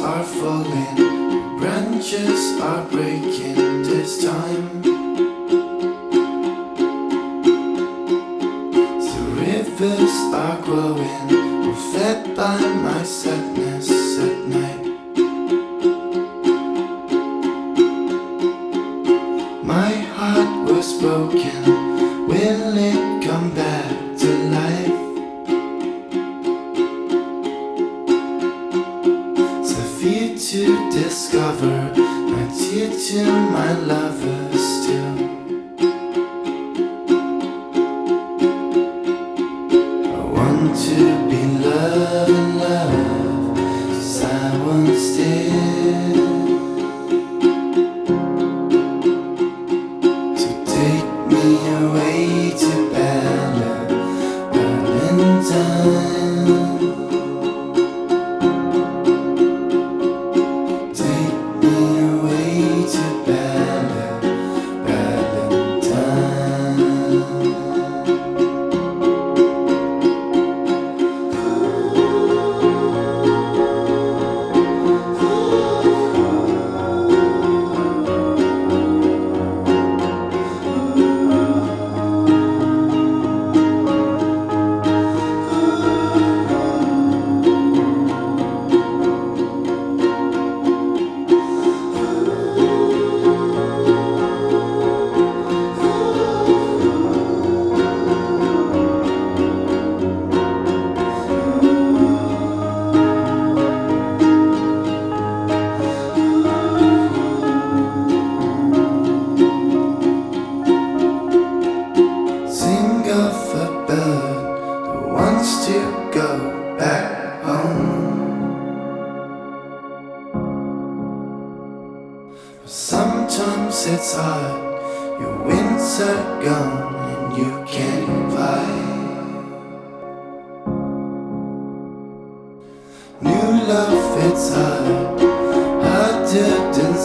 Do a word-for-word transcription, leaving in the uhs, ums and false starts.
are falling, branches are breaking this time. The rivers are growing, we're fed by my sadness at night. My heart was broken, will it come back to life? Fear to discover, my tear to my lover still. I want to be loved and loved as I once did. So take me away to Bella, Valentine. To go back home. Sometimes it's hard, your winds are gone and you can't fly. New love, it's hard, harder than